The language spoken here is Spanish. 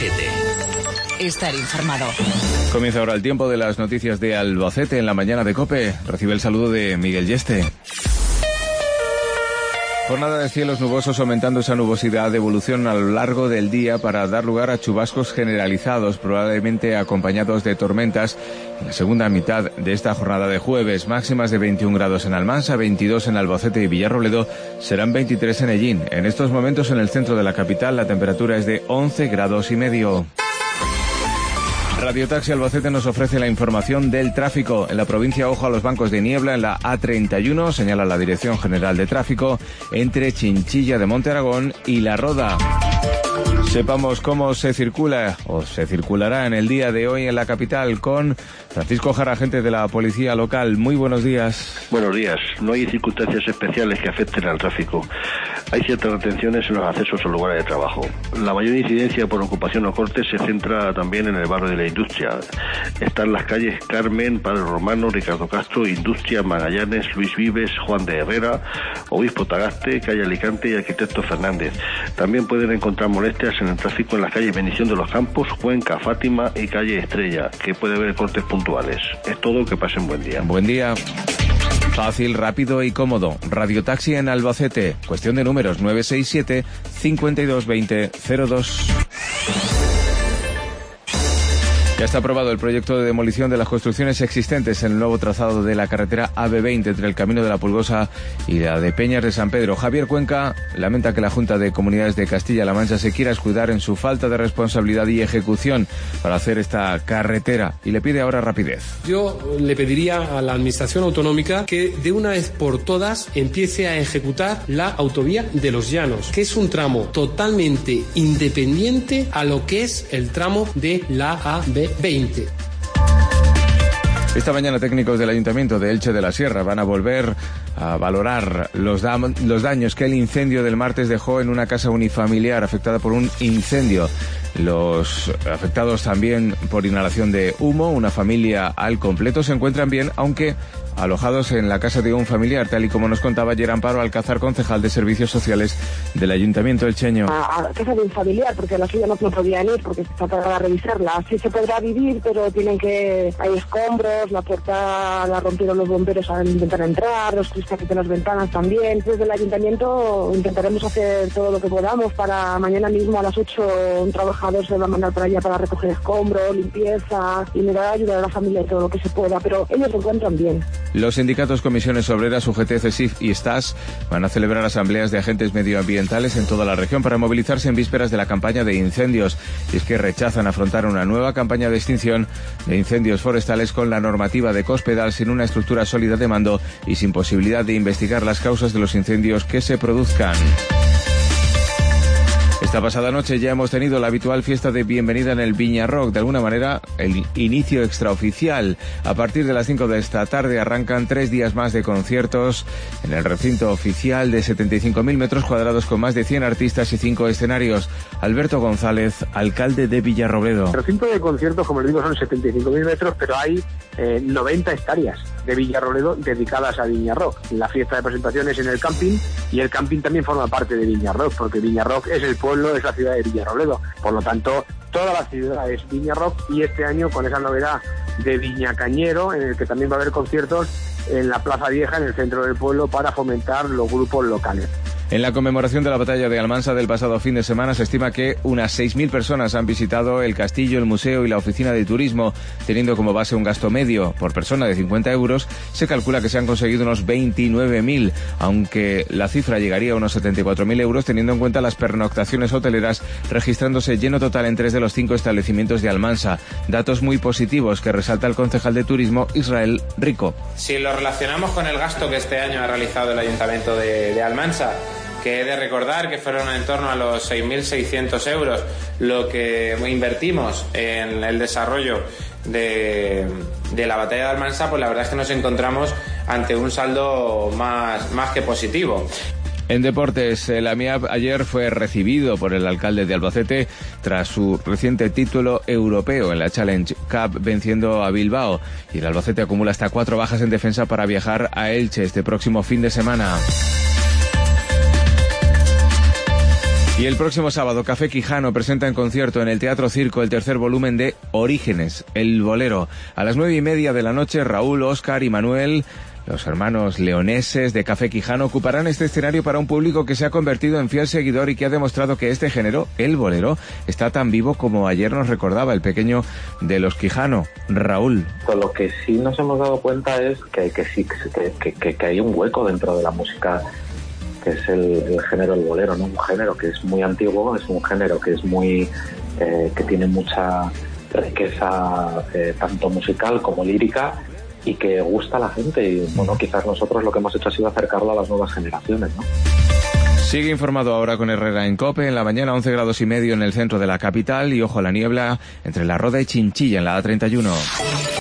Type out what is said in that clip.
Albacete. Estar informado. Comienza ahora el tiempo de las noticias de Albacete en la mañana de COPE. Recibe el saludo de Miguel Yeste. Jornada de cielos nubosos, aumentando esa nubosidad de evolución a lo largo del día para dar lugar a chubascos generalizados, probablemente acompañados de tormentas en la segunda mitad de esta jornada de jueves. Máximas de 21 grados en Almansa, 22 en Albacete y Villarrobledo, serán 23 en Ellín. En estos momentos en el centro de la capital la temperatura es de 11 grados y medio. Radio Taxi Albacete nos ofrece la información del tráfico. En la provincia, ojo a los bancos de niebla en la A31, señala la Dirección General de Tráfico, entre Chinchilla de Monte Aragón y La Roda. Sepamos cómo se circula o se circulará en el día de hoy en la capital con Francisco Jara, agente de la Policía Local. Muy buenos días. Buenos días. No hay circunstancias especiales que afecten al tráfico. Hay ciertas retenciones en los accesos a lugares de trabajo. La mayor incidencia por ocupación o corte se centra también en el barrio de la Industria. Están las calles Carmen, Padre Romano, Ricardo Castro, Industria, Magallanes, Luis Vives, Juan de Herrera, Obispo Tagaste, calle Alicante y Arquitecto Fernández. También pueden encontrar molestias en el tráfico en las calles Bendición de los Campos, Cuenca, Fátima y calle Estrella, que puede haber cortes puntuales. Es todo, que pasen buen día. Buen día. Fácil, rápido y cómodo. Radio Taxi en Albacete. Cuestión de números 967 5220 02. Ya está aprobado el proyecto de demolición de las construcciones existentes en el nuevo trazado de la carretera AB20 entre el Camino de la Pulgosa y la de Peñas de San Pedro. Javier Cuenca lamenta que la Junta de Comunidades de Castilla-La Mancha se quiera escudar en su falta de responsabilidad y ejecución para hacer esta carretera y le pide ahora rapidez. Yo le pediría a la Administración Autonómica que de una vez por todas empiece a ejecutar la autovía de Los Llanos, que es un tramo totalmente independiente a lo que es el tramo de la AB20. Esta mañana técnicos del Ayuntamiento de Elche de la Sierra van a volver a valorar los daños que el incendio del martes dejó en una casa unifamiliar afectada por un incendio. Los afectados también por inhalación de humo, una familia al completo, se encuentran bien, aunque alojados en la casa de un familiar, tal y como nos contaba ayer Amparo Alcázar, concejal de Servicios Sociales del Ayuntamiento elcheño. A casa de un familiar, porque la suya no podían ir, porque está para revisarla. Sí se podrá vivir, pero hay escombros, la puerta la rompieron los bomberos al intentar entrar, los cristales de las ventanas también. Desde el Ayuntamiento intentaremos hacer todo lo que podamos para mañana mismo a las 8 un trabajador se va a mandar para allá para recoger escombros, limpieza y me va a ayudar a la familia en todo lo que se pueda, pero ellos se encuentran bien. Los sindicatos Comisiones Obreras, UGT, CESIF y STAS van a celebrar asambleas de agentes medioambientales en toda la región para movilizarse en vísperas de la campaña de incendios. Y es que rechazan afrontar una nueva campaña de extinción de incendios forestales con la normativa de Cospedal, sin una estructura sólida de mando y sin posibilidad de investigar las causas de los incendios que se produzcan. Esta pasada noche ya hemos tenido la habitual fiesta de bienvenida en el Viña Rock, de alguna manera el inicio extraoficial. A partir de las 5 de esta tarde arrancan 3 días más de conciertos en el recinto oficial de 75.000 metros cuadrados con más de 100 artistas y 5 escenarios. Alberto González, alcalde de Villarrobledo. El recinto de conciertos, como les digo, son 75.000 metros, pero hay 90 hectáreas de Villarrobledo dedicadas a Viña Rock. La fiesta de presentaciones en el camping, y el camping también forma parte de Viña Rock, porque Viña Rock es el pueblo, es la ciudad de Villarrobledo. Por lo tanto, toda la ciudad es Viña Rock, y este año con esa novedad de Viña Cañero, en el que también va a haber conciertos en la Plaza Vieja, en el centro del pueblo, para fomentar los grupos locales. En la conmemoración de la batalla de Almansa del pasado fin de semana se estima que unas 6.000 personas han visitado el castillo, el museo y la oficina de turismo. Teniendo como base un gasto medio por persona de 50 euros, se calcula que se han conseguido unos 29.000, aunque la cifra llegaría a unos 74.000 euros teniendo en cuenta las pernoctaciones hoteleras, registrándose lleno total en 3 de los 5 establecimientos de Almansa. Datos muy positivos que resalta el concejal de turismo, Israel Rico. Si lo relacionamos con el gasto que este año ha realizado el Ayuntamiento de Almansa, que he de recordar que fueron en torno a los 6.600 euros lo que invertimos en el desarrollo de la batalla de Almansa, pues la verdad es que nos encontramos ante un saldo más que positivo. En deportes, el AMIAB ayer fue recibido por el alcalde de Albacete tras su reciente título europeo en la Challenge Cup, venciendo a Bilbao. Y el Albacete acumula hasta 4 bajas en defensa para viajar a Elche este próximo fin de semana. Y el próximo sábado, Café Quijano presenta en concierto en el Teatro Circo el tercer volumen de Orígenes, el bolero. A las 9:30 de la noche, Raúl, Óscar y Manuel, los hermanos leoneses de Café Quijano, ocuparán este escenario para un público que se ha convertido en fiel seguidor y que ha demostrado que este género, el bolero, está tan vivo como ayer nos recordaba el pequeño de los Quijano, Raúl. Con lo que sí nos hemos dado cuenta es que hay un hueco dentro de la música, que es el género del bolero, ¿no? Un género que es muy antiguo, es un género que es muy que tiene mucha riqueza tanto musical como lírica, y que gusta a la gente, y bueno, quizás nosotros lo que hemos hecho ha sido acercarlo a las nuevas generaciones, ¿no? Sigue informado ahora con Herrera en COPE. En la mañana 11,5 grados en el centro de la capital, y ojo a la niebla entre La Roda y Chinchilla en la A31.